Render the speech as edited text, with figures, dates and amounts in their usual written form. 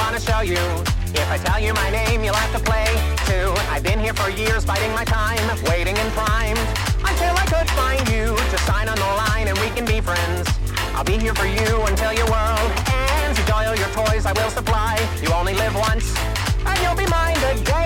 wanna show you. If I tell you my name, you'll have to play too. I've been here for years, biding my time, waiting and primed until I could find you to sign on the line and we can be friends. I'll be here for you until your world ends. Enjoy all your toys I will supply. You only live once, and you'll be mine again.